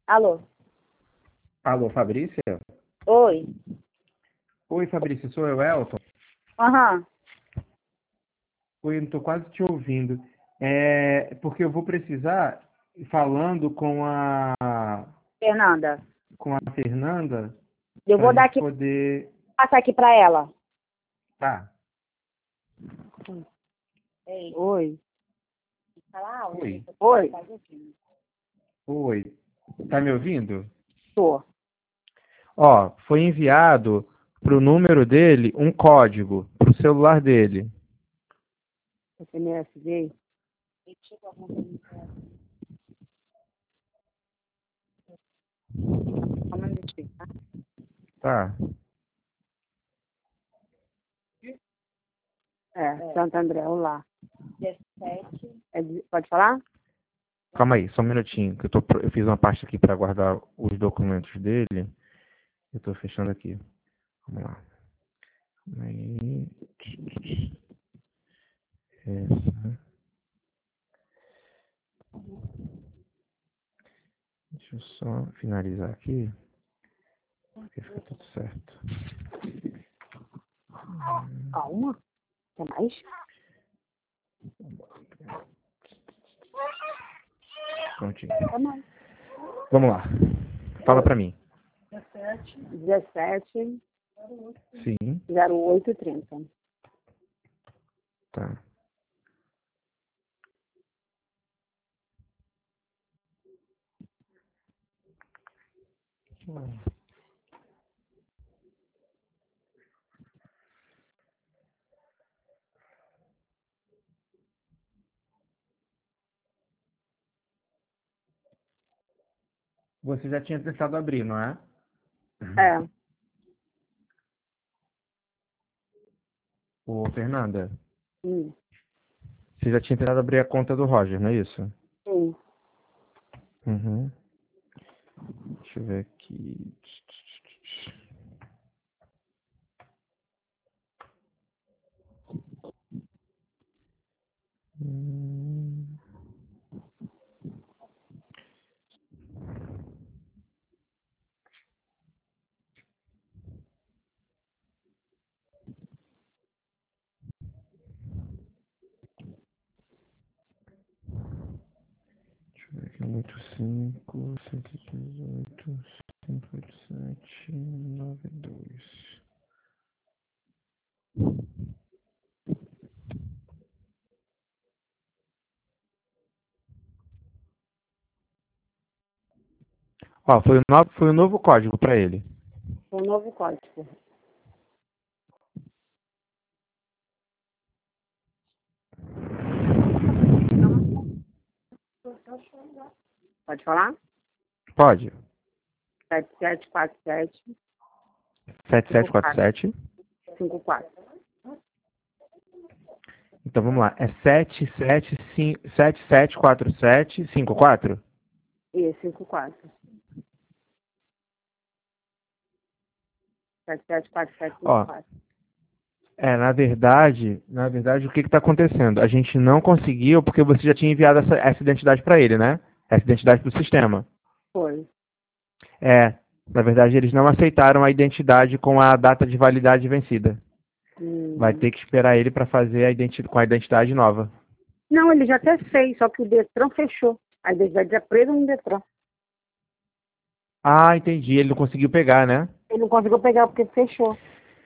Alô? Alô, Fabrícia? Oi? Oi, Fabrícia, sou eu, Elton. Aham. Oi, eu não estou quase te ouvindo. Porque eu vou precisar, falando Fernanda, com a Fernanda, eu para a vou dar gente aqui, poder... passar aqui pra ela. Tá, Ei. Oi? oi, Oi? oi. Tá me ouvindo? Tô. Ó, foi enviado pro número dele um código pro celular dele. SMS veio? Só um minutinho, tá? Tá, Santo André, olá. Pode falar? calma aí, só um minutinho, que eu fiz uma pasta aqui para guardar os documentos dele. Eu tô fechando aqui. Vamos lá. Aí. Essa. Deixa eu só finalizar aqui, porque fica tudo certo. Calma. Quer mais? Prontinho. Quer mais? Vamos lá. Fala pra mim. 17 Sim, 08 30. tá. Você já tinha tentado abrir, não é? É. Ô, Fernanda, Sim. você já tinha tentado abrir a conta do Roger, não é isso? Sim. Uhum. Deixa eu ver aqui. Hum. Deixa eu ver aqui. 85, 118, 587, 92. Ó, foi um novo código pra ele. Um novo código. Pode falar? Pode. 7747 7747. 54. Então vamos lá. É 774754. E 54. Ó, 774754. na verdade, o que está acontecendo? A gente não conseguiu porque você já tinha enviado essa identidade para ele, né? Essa identidade para o sistema. Foi. Na verdade, eles não aceitaram a identidade com a data de validade vencida. Vai Hum. ter que esperar ele para fazer com a identidade nova. Não, ele já até fez, só que o Detran fechou. A identidade já presa no Detran. Ah, entendi. Ele não conseguiu pegar, né? Ele não conseguiu pegar porque fechou.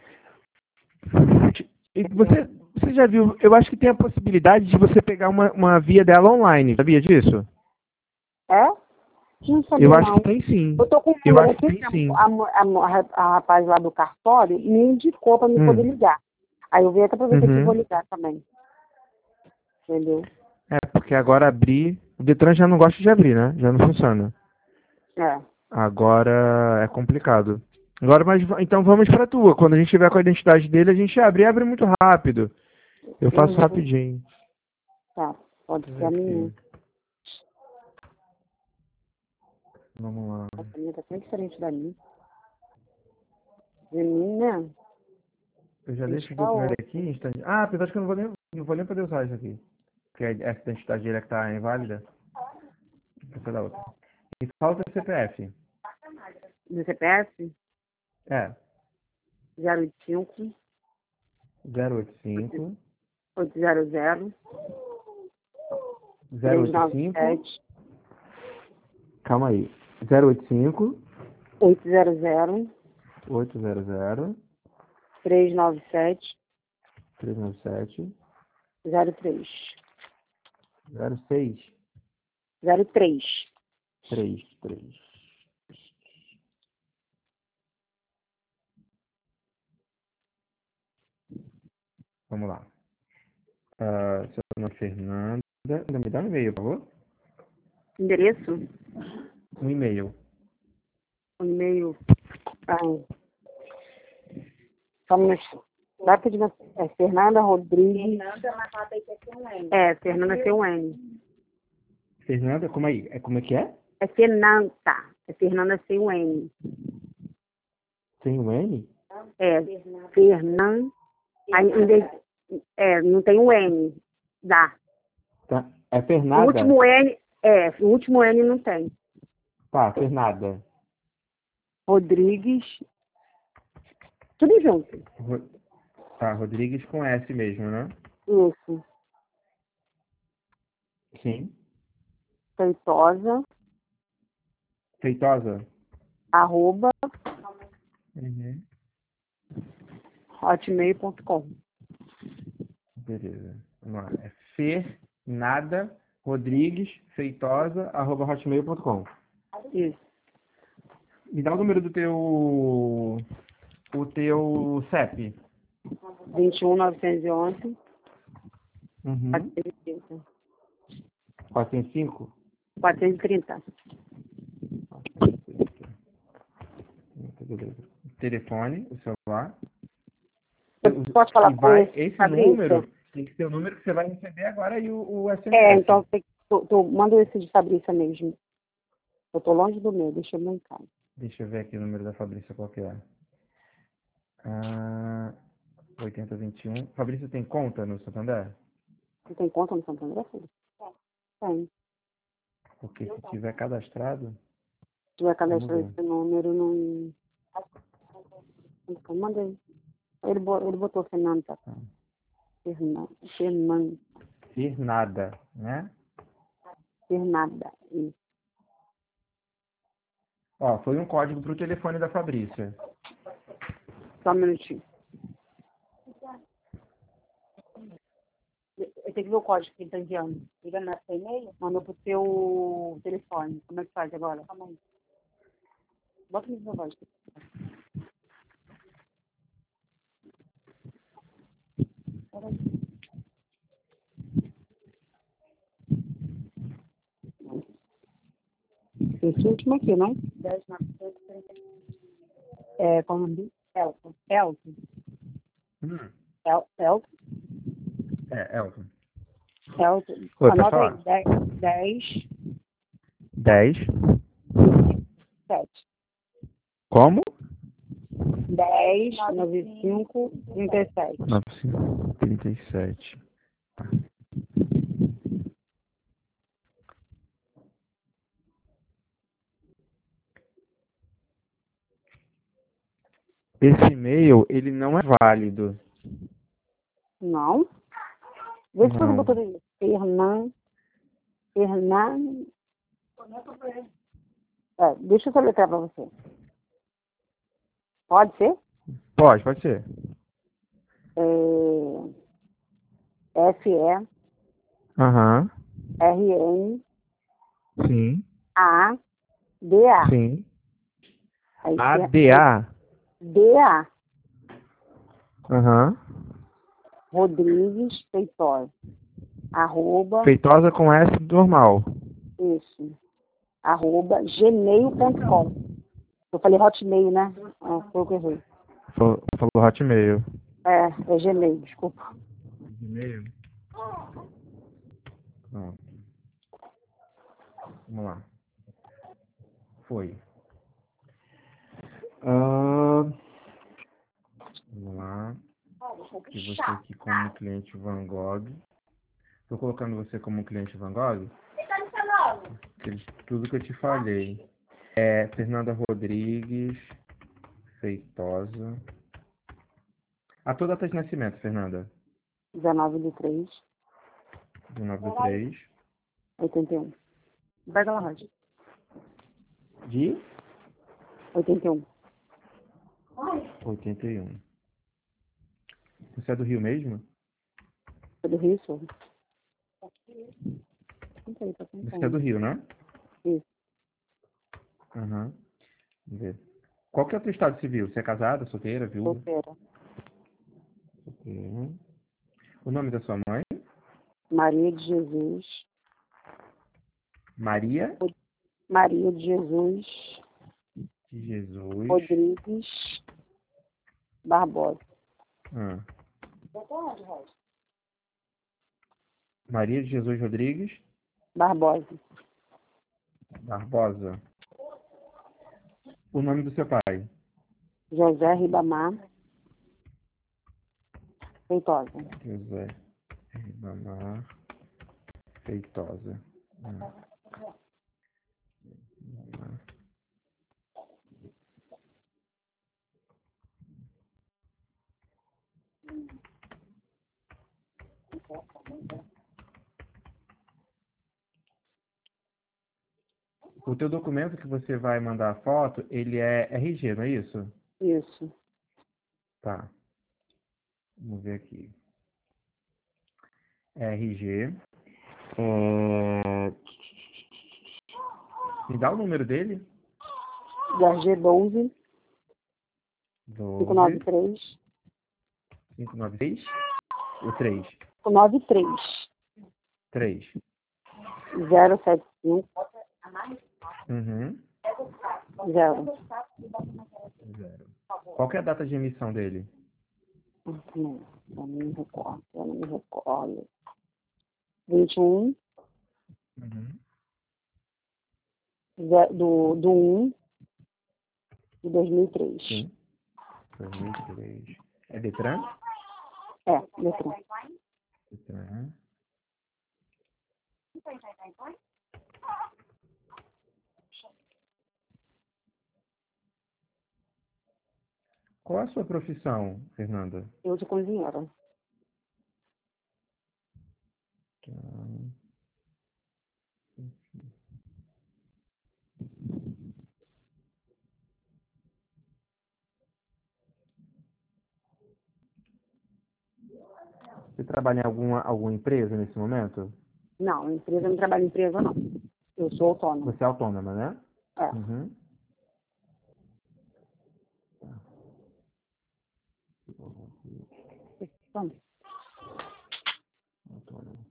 E você já viu? Eu acho que tem a possibilidade de você pegar uma via dela online. Sabia disso? É? Não Eu sabia, acho que não. tem sim. Eu tô com o Eu número acho que aqui, tem sim. a rapaz lá do cartório me indicou para me poder Hum. ligar. Aí eu vim até aproveitar que vou Uhum. ligar também. Entendeu? Porque agora abrir. O Detran já não gosta de abrir, né? Já não funciona. É. Agora é complicado. Agora, mas então vamos pra tua. Quando a gente tiver com a identidade dele, a gente abre e abre muito rápido. Eu faço Uhum. rapidinho. Tá. Pode Deixa eu ser ver a minha. aqui. Vamos lá. Essa minha tá bem diferente da minha. De mim, né? Eu já deixo o Está documento outra. aqui. Apesar de que eu não vou nem poder usar isso aqui. Porque essa identidade dele é que tá inválida. Vou dar outra. E qual o seu CPF? Do CPF? É, 085 085 800 085. 397 Calma aí. 085 800 800 397 397 03. 06 03. 33. Vamos lá. Seu nome é Fernanda. Me dá um e-mail, por favor. Endereço? Um e-mail. O e-mail. Só um minutinho. Data de nascimento. É Fernanda Rodrigues. Fernanda, mas fala aí que é sem um N. É, Fernanda sem um N. Fernanda, como é que é? É Fernanda. É Fernanda sem um N. Tem um N? É, Fernanda. Aí, não tem um N. Dá. Tá. É O Fernanda? último N não tem. Tá, Fernanda. Rodrigues. Tudo junto. Tá, Rodrigues com S mesmo, né? Isso. Sim. Feitosa. Feitosa? @ Uhum. hotmail.com. Beleza. Vamos lá. É Fernanda Rodrigues Feitosa @hotmail.com. Isso. Me dá o número do teu CEP. 21 911 Uhum. 430. 405? 430. Beleza. Telefone, o celular. Você pode falar com Esse Fabrício? número tem que ser o número que você vai receber agora e o SMS. Então manda esse de Fabrício mesmo. Eu tô longe do meu, deixa eu em casa. Deixa eu ver aqui o número da Fabrícia, qual que é. 8021. Fabrício tem conta no Santander? Você tem conta no Santander, filho? Tem. Porque se tiver cadastrado, Se tiver vamos cadastrado ver. esse número, não... Mandei. Ele botou Fernando, tá? Tá. Fernanda. Fernanda, né? Fernanda. Isso. Ó, foi um código pro telefone da Fabrícia. Só um minutinho. Eu tenho que ver o código que ele tá enviando. Liga na seu e-mail? Mandou pro seu telefone. Como é que faz agora? Calma aí. Bota no seu código. Esse último aqui, não? 10.930. Qual o nome dele? Elton. Elton. Elton. Elton. Elton. Oi, pode Anota falar? aí. 10. 10. 7. Como? 10, 95, 37. 937. Tá. Esse e-mail, ele não é válido. Não? Vê se você Não. botou aí. Fernanda. Deixa eu soletrar pra você. Pode ser? Pode ser. F-E-R-N-A-D-A. Aham. Sim. Sim. Aí, ADA. D-A. Aham. Rodrigues Feitosa. @ Feitosa com S normal. Isso. @gmail.com. Eu falei hotmail, né? Foi o que eu errei. Falou Hotmail. É Gmail, desculpa. Gmail? Pronto. Vamos lá. Foi. Vamos lá. E você aqui como cliente Van Gogh. Estou colocando você como cliente Van Gogh. Tudo que eu te falei. Fernanda Rodrigues Feitosa. A tua data de nascimento, Fernanda? 19/3/81. 19/3 Vai lá, Roger. de 81. 81. Você é do Rio mesmo? É do Rio, sou. Conta aí, tá Você é contando. do Rio, né? Isso. Aham. Vamos ver. Qual que é o teu estado civil? Você é casada, solteira, viúva? Solteira. Solteira. O nome da sua mãe? Maria de Jesus. Maria Maria de Jesus de Jesus. Rodrigues Barbosa. Ah. Maria de Jesus Rodrigues Barbosa. Barbosa. O nome do seu pai? José Ribamar Feitosa. José Ribamar Feitosa. Ah. Ribamar. O teu documento que você vai mandar a foto, ele é RG, não é isso? Isso. Tá. Vamos ver aqui. RG. Me dá o número dele? DRG 12 12 593 596. O 3. 593 3. 075 Uhum. 0. 0. Qual que é a data de emissão dele? Eu não me recordo. 21 Uhum. do 1 de 2003. Sim. 2003. É Detran? É, letra. Detran. Qual é a sua profissão, Fernanda? Eu sou cozinheira. Tá. Você trabalha em alguma empresa nesse momento? Não, empresa, não trabalho em empresa, não. Eu sou autônoma. Você é autônoma, né? É. Uhum. Então, Autônoma.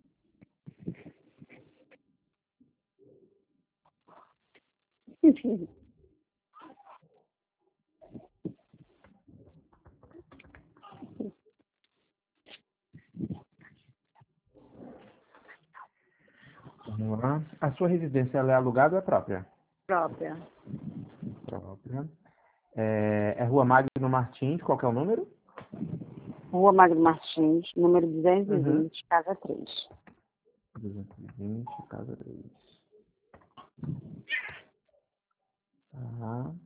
Vamos lá. A sua residência ela é alugada ou é própria? própria. Própria. É Rua Magno Martins, qual que é o número? Rua Magno Martins, número 220, Uhum. casa 3. 220, casa 3. Tá.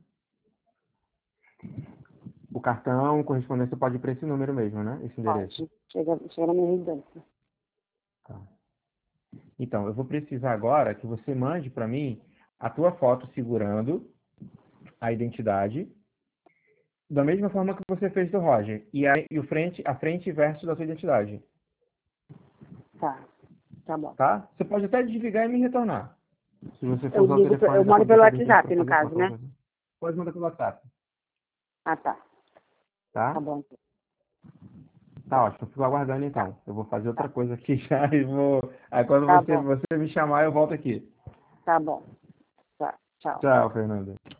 O cartão, correspondência pode ir para esse número mesmo, né? Esse endereço. Pode. Chega na minha residência. Tá. Então, eu vou precisar agora que você mande para mim a tua foto segurando a identidade, da mesma forma que você fez do Roger, a frente e verso da sua identidade, Tá bom. tá? Você pode até desligar e me retornar. Se você for Eu usar o telefone eu da mando pelo contabilidade WhatsApp, para no fazer caso, foto, né? pode mandar pelo WhatsApp, Ah, tá. tá? Tá bom. Tá ótimo, fico aguardando então. Eu vou fazer outra coisa aqui já e vou. Aí quando Tá você bom. me chamar, eu volto aqui. Tá bom. Tá. Tchau. Tchau, Fernanda.